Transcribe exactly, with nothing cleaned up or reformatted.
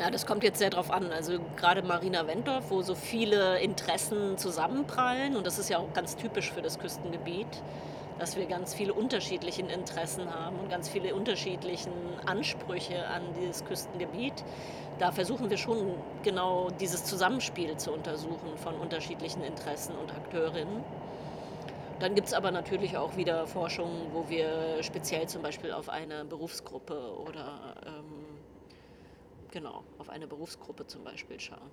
Ja, das kommt jetzt sehr drauf an. Also, grade Marina Wentorf, wo so viele Interessen zusammenprallen und das ist ja auch ganz typisch für das Küstengebiet, dass wir ganz viele unterschiedlichen Interessen haben und ganz viele unterschiedlichen Ansprüche an dieses Küstengebiet. Da versuchen wir schon genau dieses Zusammenspiel zu untersuchen von unterschiedlichen Interessen und Akteurinnen. Dann gibt's aber natürlich auch wieder Forschung, wo wir speziell zum Beispiel auf eine Berufsgruppe oder, ähm genau, auf eine Berufsgruppe zum Beispiel schauen.